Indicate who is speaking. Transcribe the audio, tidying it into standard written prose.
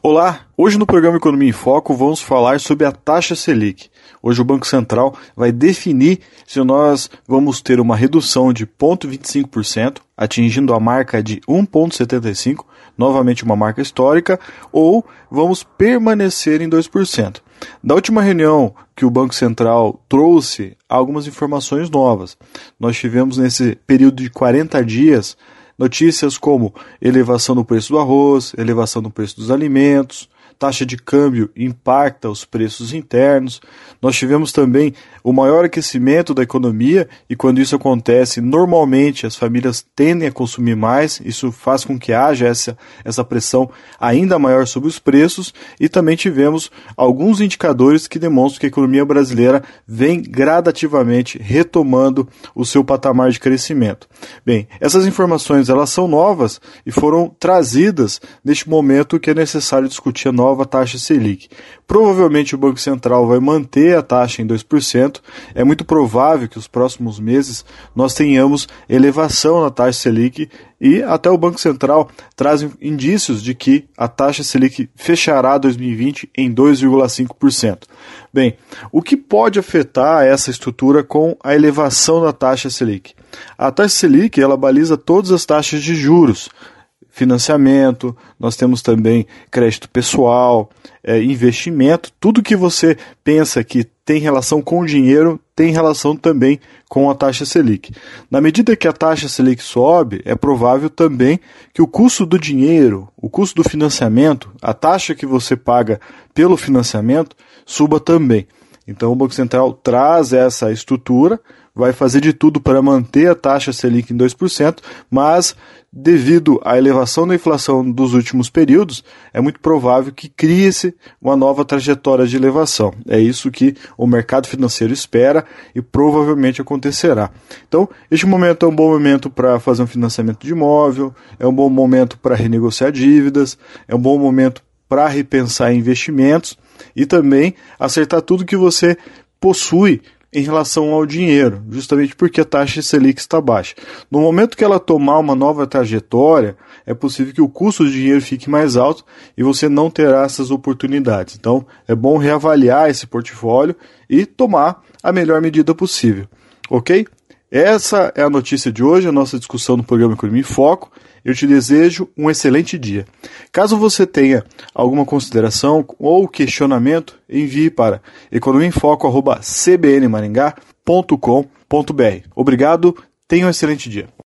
Speaker 1: Olá, hoje no programa Economia em Foco vamos falar sobre a taxa Selic. Hoje o Banco Central vai definir se nós vamos ter uma redução de 0,25%, atingindo a marca de 1,75%, novamente uma marca histórica, ou vamos permanecer em 2%. Da última reunião que o Banco Central trouxe algumas informações novas. Nós tivemos nesse período de 40 dias notícias como elevação do preço do arroz, elevação do preço dos alimentos, taxa de câmbio impacta os preços internos. Nós tivemos também o maior aquecimento da economia e quando isso acontece, normalmente as famílias tendem a consumir mais, isso faz com que haja essa pressão ainda maior sobre os preços e também tivemos alguns indicadores que demonstram que a economia brasileira vem gradativamente retomando o seu patamar de crescimento. Bem, essas informações elas são novas e foram trazidas neste momento que é necessário discutir a nova taxa Selic. Provavelmente o Banco Central vai manter a taxa em 2%. É muito provável que nos próximos meses nós tenhamos elevação na taxa Selic e até o Banco Central traz indícios de que a taxa Selic fechará 2020 em 2,5%. Bem, o que pode afetar essa estrutura com a elevação da taxa Selic? A taxa Selic ela baliza todas as taxas de juros, financiamento, nós temos também crédito pessoal, investimento, tudo que você pensa que tem relação com o dinheiro, tem relação também com a taxa Selic. Na medida que a taxa Selic sobe, é provável também que o custo do dinheiro, o custo do financiamento, a taxa que você paga pelo financiamento, suba também. Então o Banco Central traz essa estrutura, vai fazer de tudo para manter a taxa Selic em 2%, mas devido à elevação da inflação dos últimos períodos, é muito provável que crie-se uma nova trajetória de elevação. É isso que o mercado financeiro espera e provavelmente acontecerá. Então, este momento é um bom momento para fazer um financiamento de imóvel, é um bom momento para renegociar dívidas, é um bom momento para repensar investimentos e também acertar tudo que você possui em relação ao dinheiro, justamente porque a taxa Selic está baixa. No momento que ela tomar uma nova trajetória, é possível que o custo do dinheiro fique mais alto e você não terá essas oportunidades. Então, é bom reavaliar esse portfólio e tomar a melhor medida possível. Ok? Essa é a notícia de hoje, a nossa discussão no programa Economia em Foco. Eu te desejo um excelente dia. Caso você tenha alguma consideração ou questionamento, envie para economiaemfoco@cbnmaringá.com.br. Obrigado, tenha um excelente dia.